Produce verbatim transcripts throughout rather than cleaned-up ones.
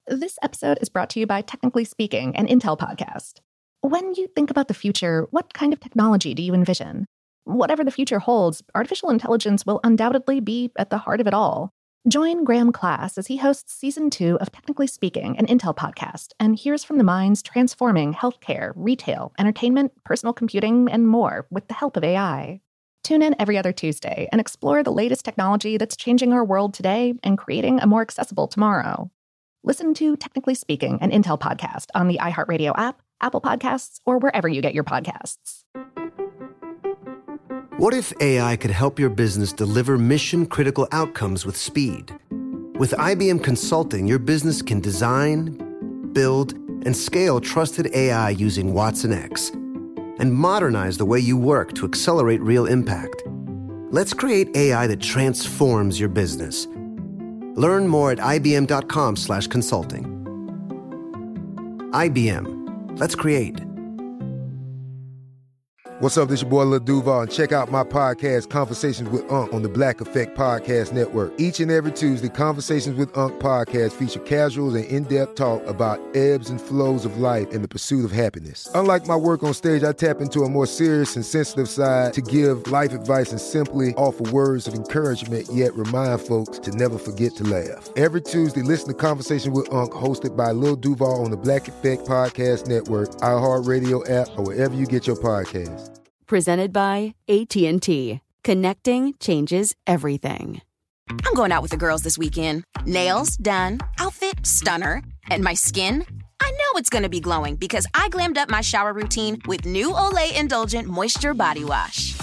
This episode is brought to you by Technically Speaking, an Intel podcast. When you think about the future, what kind of technology do you envision? Whatever the future holds, artificial intelligence will undoubtedly be at the heart of it all. Join Graham Class as he hosts season two of Technically Speaking, an Intel podcast, and hears from the minds transforming healthcare, retail, entertainment, personal computing, and more with the help of A I. Tune in every other Tuesday and explore the latest technology that's changing our world today and creating a more accessible tomorrow. Listen to Technically Speaking, an Intel podcast on the iHeartRadio app, Apple Podcasts, or wherever you get your podcasts. What if A I could help your business deliver mission-critical outcomes with speed? With I B M Consulting, your business can design, build, and scale trusted A I using Watson X, and modernize the way you work to accelerate real impact. Let's create A I that transforms your business. Learn more at ibm.com slash consulting. I B M. Let's create. What's up, this your boy Lil Duval, and check out my podcast, Conversations with Unc, on the Black Effect Podcast Network. Each and every Tuesday, Conversations with Unc podcast feature casual and in-depth talk about ebbs and flows of life and the pursuit of happiness. Unlike my work on stage, I tap into a more serious and sensitive side to give life advice and simply offer words of encouragement, yet remind folks to never forget to laugh. Every Tuesday, listen to Conversations with Unc, hosted by Lil Duval on the Black Effect Podcast Network, iHeartRadio app, or wherever you get your podcasts. Presented by A T and T. Connecting changes everything. I'm going out with the girls this weekend. Nails done, outfit stunner, and my skin? I know it's going to be glowing because I glammed up my shower routine with new Olay Indulgent Moisture Body Wash.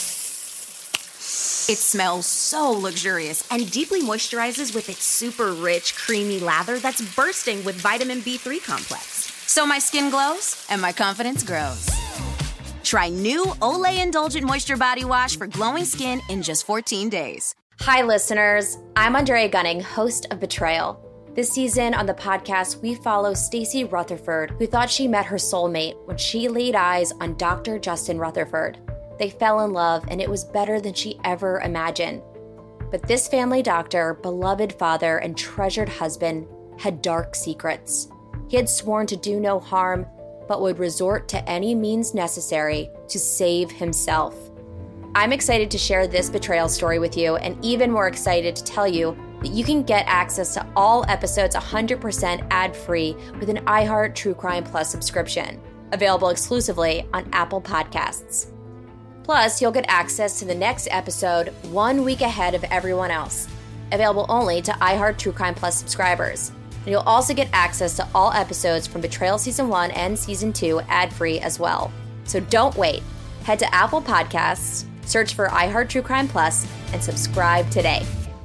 It smells so luxurious and deeply moisturizes with its super rich, creamy lather that's bursting with vitamin B three complex. So my skin glows and my confidence grows. Try new Olay Indulgent Moisture Body Wash for glowing skin in just fourteen days. Hi, listeners. I'm Andrea Gunning, host of Betrayal. This season on the podcast, we follow Stacey Rutherford, who thought she met her soulmate when she laid eyes on Doctor Justin Rutherford. They fell in love, and it was better than she ever imagined. But this family doctor, beloved father, and treasured husband had dark secrets. He had sworn to do no harm, but would resort to any means necessary to save himself. I'm excited to share this betrayal story with you, and even more excited to tell you that you can get access to all episodes one hundred percent ad-free with an iHeart True Crime Plus subscription, available exclusively on Apple Podcasts. Plus, you'll get access to the next episode one week ahead of everyone else, available only to iHeart True Crime Plus subscribers. And you'll also get access to all episodes from Betrayal Season one and Season two ad-free as well. So don't wait. Head to Apple Podcasts, search for iHeart True Crime Plus, and subscribe today.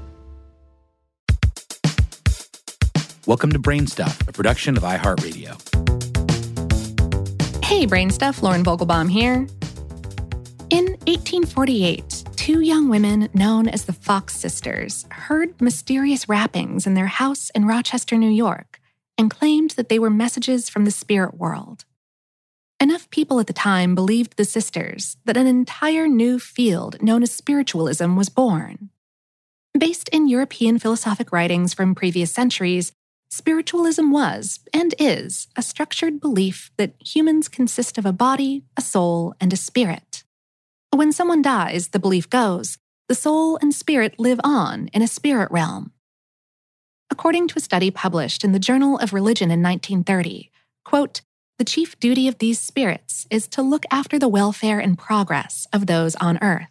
Welcome to Brain Stuff, a production of iHeartRadio. Hey, Brain Stuff, Lauren Vogelbaum here. In eighteen forty-eight, two young women known as the Fox sisters heard mysterious rappings in their house in Rochester, New York, and claimed that they were messages from the spirit world. Enough people at the time believed the sisters that an entire new field known as spiritualism was born. Based in European philosophic writings from previous centuries, spiritualism was, and is, a structured belief that humans consist of a body, a soul, and a spirit. When someone dies, the belief goes, the soul and spirit live on in a spirit realm. According to a study published in the Journal of Religion in nineteen thirty, quote, the chief duty of these spirits is to look after the welfare and progress of those on earth.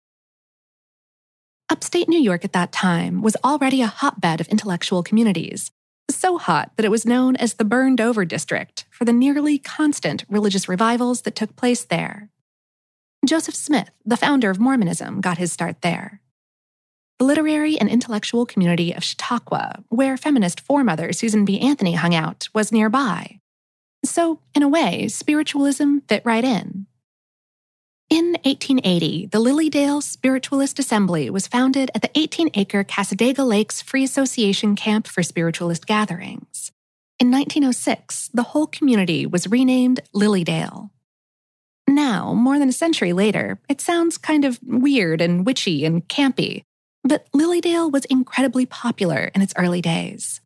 Upstate New York at that time was already a hotbed of intellectual communities, so hot that it was known as the Burned Over District for the nearly constant religious revivals that took place there. Joseph Smith, the founder of Mormonism, got his start there. The literary and intellectual community of Chautauqua, where feminist foremother Susan B. Anthony hung out, was nearby. So, in a way, spiritualism fit right in. In eighteen eighty, the Lilydale Spiritualist Assembly was founded at the eighteen-acre Cassadaga Lakes Free Association Camp for Spiritualist Gatherings. In nineteen oh six, the whole community was renamed Lilydale. Now, more than a century later, it sounds kind of weird and witchy and campy, but Lilydale was incredibly popular in its early days.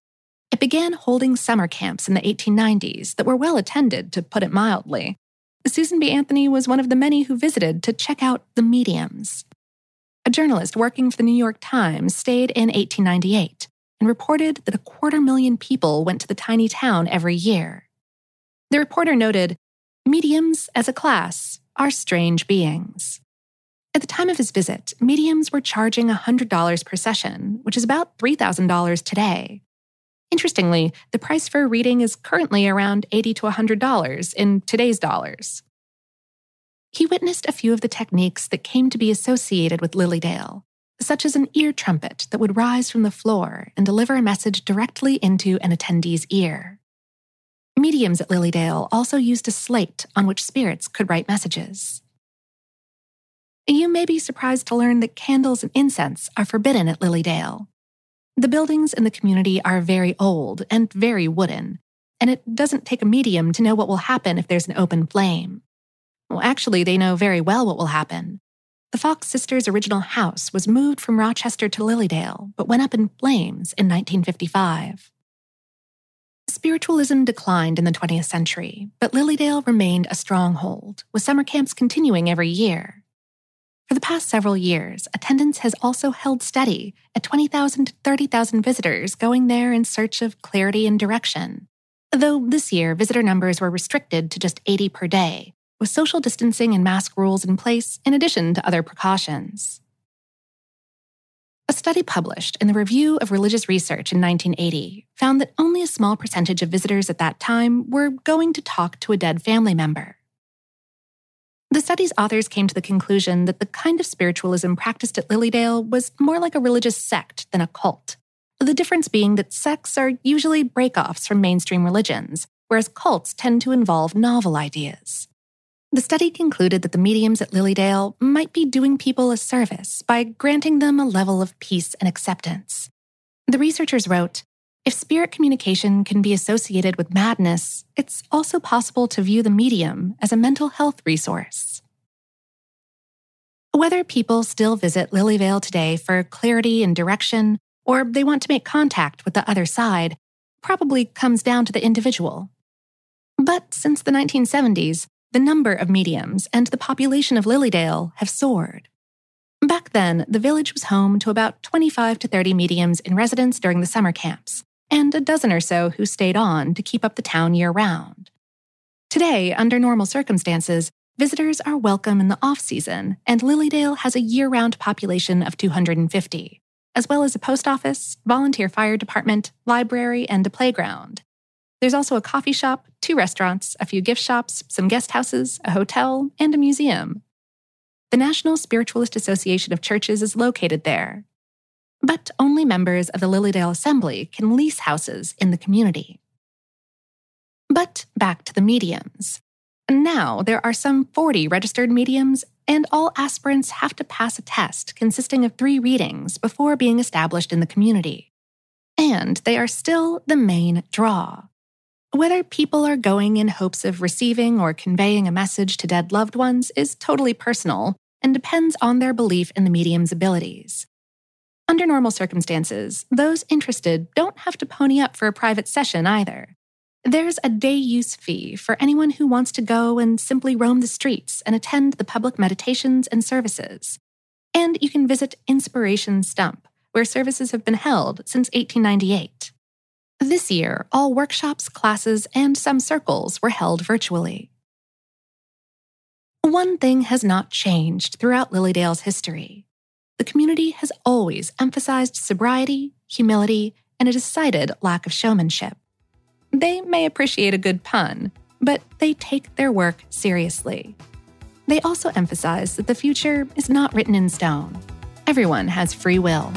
It began holding summer camps in the eighteen nineties that were well attended, to put it mildly. Susan B. Anthony was one of the many who visited to check out the mediums. A journalist working for the New York Times stayed in eighteen ninety-eight and reported that a quarter million people went to the tiny town every year. The reporter noted, "Mediums, as a class, are strange beings." At the time of his visit, mediums were charging one hundred dollars per session, which is about three thousand dollars today. Interestingly, the price for a reading is currently around eighty to one hundred dollars in today's dollars. He witnessed a few of the techniques that came to be associated with Lily Dale, such as an ear trumpet that would rise from the floor and deliver a message directly into an attendee's ear. Mediums at Lily Dale also used a slate on which spirits could write messages. You may be surprised to learn that candles and incense are forbidden at Lily Dale. The buildings in the community are very old and very wooden, and it doesn't take a medium to know what will happen if there's an open flame. Well, actually, they know very well what will happen. The Fox sisters' original house was moved from Rochester to Lilydale, but went up in flames in nineteen fifty-five. Spiritualism declined in the twentieth century, but Lilydale remained a stronghold, with summer camps continuing every year. For the past several years, attendance has also held steady at twenty thousand to thirty thousand visitors going there in search of clarity and direction. Though this year, visitor numbers were restricted to just eighty per day, with social distancing and mask rules in place in addition to other precautions. A study published in the Review of Religious Research in nineteen eighty found that only a small percentage of visitors at that time were going to talk to a dead family member. The study's authors came to the conclusion that the kind of spiritualism practiced at Lilydale was more like a religious sect than a cult, the difference being that sects are usually break-offs from mainstream religions, whereas cults tend to involve novel ideas. The study concluded that the mediums at Lilydale might be doing people a service by granting them a level of peace and acceptance. The researchers wrote, "If spirit communication can be associated with madness, it's also possible to view the medium as a mental health resource." Whether people still visit Lilyvale today for clarity and direction, or they want to make contact with the other side, probably comes down to the individual. But since the nineteen seventies, the number of mediums and the population of Lilydale have soared. Back then, the village was home to about twenty-five to thirty mediums in residence during the summer camps, and a dozen or so who stayed on to keep up the town year-round. Today, under normal circumstances, visitors are welcome in the off-season, and Lilydale has a year-round population of two hundred fifty, as well as a post office, volunteer fire department, library, and a playground. There's also a coffee shop, two restaurants, a few gift shops, some guest houses, a hotel, and a museum. The National Spiritualist Association of Churches is located there. But only members of the Lilydale Assembly can lease houses in the community. But back to the mediums. Now there are some forty registered mediums, and all aspirants have to pass a test consisting of three readings before being established in the community. And they are still the main draw. Whether people are going in hopes of receiving or conveying a message to dead loved ones is totally personal and depends on their belief in the medium's abilities. Under normal circumstances, those interested don't have to pony up for a private session either. There's a day-use fee for anyone who wants to go and simply roam the streets and attend the public meditations and services. And you can visit Inspiration Stump, where services have been held since eighteen ninety-eight. This year, all workshops, classes, and some circles were held virtually. One thing has not changed throughout Lilydale's history. The community has always emphasized sobriety, humility, and a decided lack of showmanship. They may appreciate a good pun, but they take their work seriously. They also emphasize that the future is not written in stone. Everyone has free will.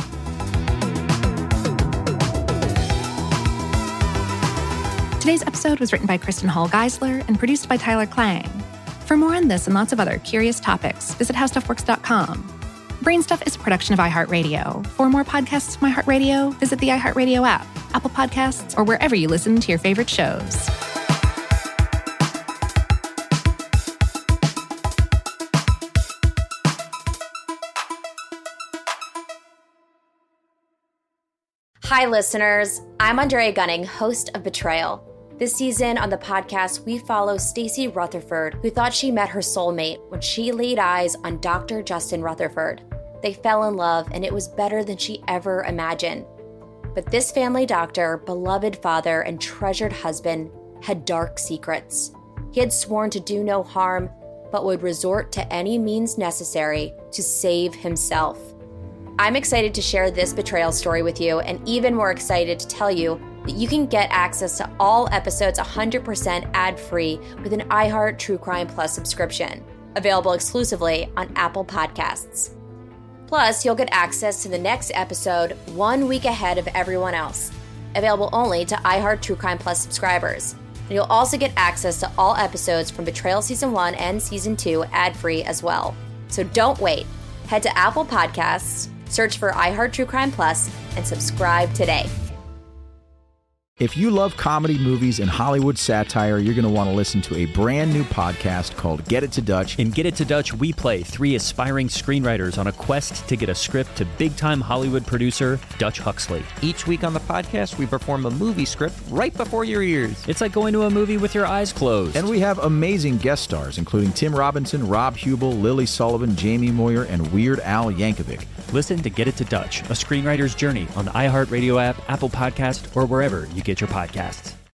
Today's episode was written by Kristen Hall Geisler and produced by Tyler Klang. For more on this and lots of other curious topics, visit how stuff works dot com. Brainstuff is a production of iHeartRadio. For more podcasts from iHeartRadio, visit the iHeartRadio app, Apple Podcasts, or wherever you listen to your favorite shows. Hi, listeners. I'm Andrea Gunning, host of Betrayal. This season on the podcast, we follow Stacey Rutherford, who thought she met her soulmate when she laid eyes on Doctor Justin Rutherford. They fell in love, and it was better than she ever imagined. But this family doctor, beloved father, and treasured husband had dark secrets. He had sworn to do no harm, but would resort to any means necessary to save himself. I'm excited to share this betrayal story with you, and even more excited to tell you that you can get access to all episodes one hundred percent ad-free with an iHeart True Crime Plus subscription, available exclusively on Apple Podcasts. Plus, you'll get access to the next episode one week ahead of everyone else, available only to iHeart True Crime Plus subscribers. And you'll also get access to all episodes from Betrayal Season one and Season two ad-free as well. So don't wait. Head to Apple Podcasts, search for iHeart True Crime Plus, and subscribe today. If you love comedy, movies, and Hollywood satire, you're going to want to listen to a brand new podcast called Get It to Dutch. In Get It to Dutch, we play three aspiring screenwriters on a quest to get a script to big-time Hollywood producer Dutch Huxley. Each week on the podcast, we perform a movie script right before your ears. It's like going to a movie with your eyes closed. And we have amazing guest stars, including Tim Robinson, Rob Hubel, Lily Sullivan, Jamie Moyer, and Weird Al Yankovic. Listen to Get It to Dutch, a screenwriter's journey on the iHeartRadio app, Apple Podcast, or wherever you get your podcasts.